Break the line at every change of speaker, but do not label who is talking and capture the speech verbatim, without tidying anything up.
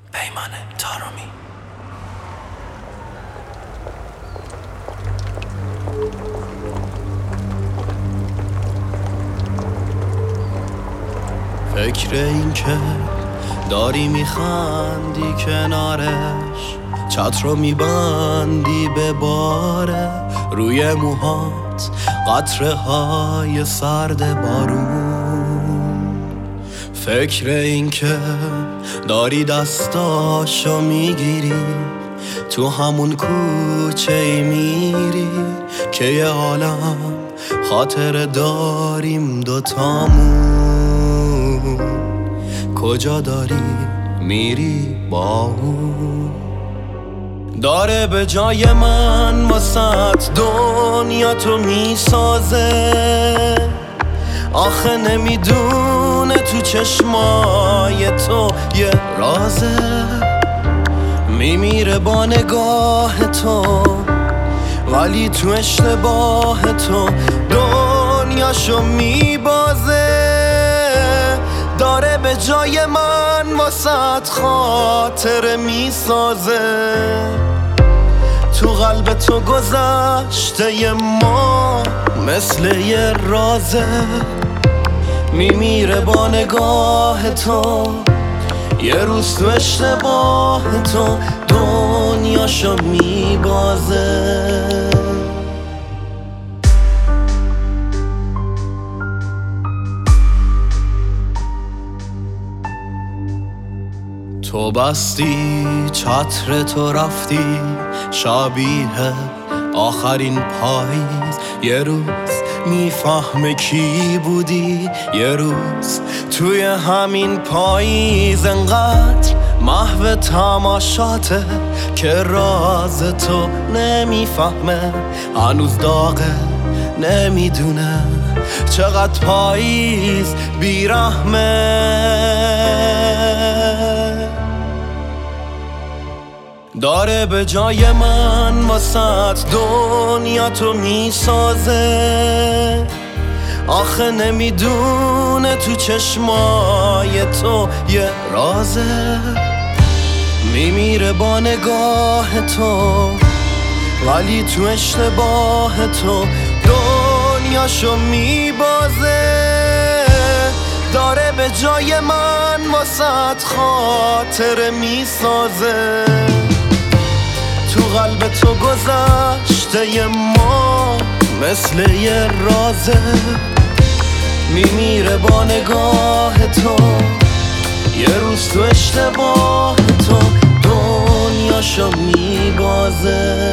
پیمان تارومی.
فکر این که داری میخندی کنارش، چتر رو میبندی به باره، روی موهات قطره های سرد بارون. فکر این که داری دستاشو میگیری، تو همون کوچه ای میری که یه عالم خاطره داریم دوتامون. کجا داری میری با اون؟ داره به جای من واسط دنیا تو میسازه، آخه نمیدونه تو چشمای تو یه رازه. میمیره با نگاه تو، ولی تو اشتباه تو دنیاشو میبازه. داره به جای من واسط خاطره میسازه، تو قلب تو گذشته ما مثل یه رازه. میمیره با نگاه تو، یه روز تو اشتباه تو دنیاشو میبازه. تو بستی چتر تو رفتی شبیه آخرین پاییز. یه روز میفهمه کی بودی، یه روز توی همین پاییز انقدر محو تماشاته که راز تو نمیفهمه. هنوز داغه نمیدونه چقدر پاییز بیرحمه. داره به جای من واسط دنیا تو میسازه، آخه نمیدونه تو چشمای تو یه رازه. میمیره با نگاه تو، ولی تو اشتباه تو دنیاشو میبازه. داره به جای من واسط خاطره میسازه، تو قلب تو گذشته ما مثل یه رازه. میمیره با نگاه تو، یه روز تو اشتباه تو دنیاشو میبازه.